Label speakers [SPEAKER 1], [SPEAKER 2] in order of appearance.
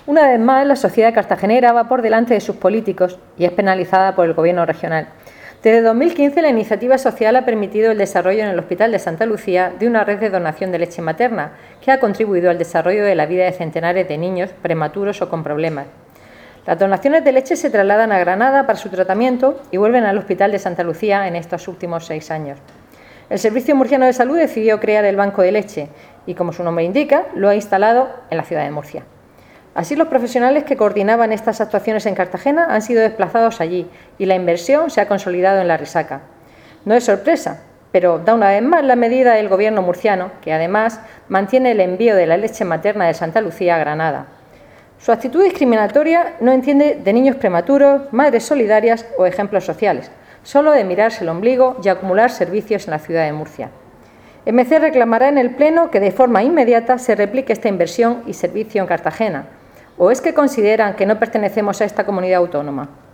[SPEAKER 1] Una vez más, la sociedad cartagenera va por delante de sus políticos y es penalizada por el Gobierno regional. Desde 2015, la iniciativa social ha permitido el desarrollo en el Hospital de Santa Lucía de una red de donación de leche materna que ha contribuido al desarrollo de la vida de centenares de niños prematuros o con problemas. Las donaciones de leche se trasladan a Granada para su tratamiento y vuelven al Hospital de Santa Lucía en estos últimos 6 años. El Servicio Murciano de Salud decidió crear el banco de leche y, como su nombre indica, lo ha instalado en la ciudad de Murcia. Así, los profesionales que coordinaban estas actuaciones en Cartagena han sido desplazados allí y la inversión se ha consolidado en la Risaca. No es sorpresa, pero da una vez más la medida del Gobierno murciano, que además mantiene el envío de la leche materna de Santa Lucía a Granada. Su actitud discriminatoria no entiende de niños prematuros, madres solidarias o ejemplos sociales, solo de mirarse el ombligo y acumular servicios en la ciudad de Murcia. MC reclamará en el Pleno que de forma inmediata se replique esta inversión y servicio en Cartagena. ¿O es que consideran que no pertenecemos a esta comunidad autónoma?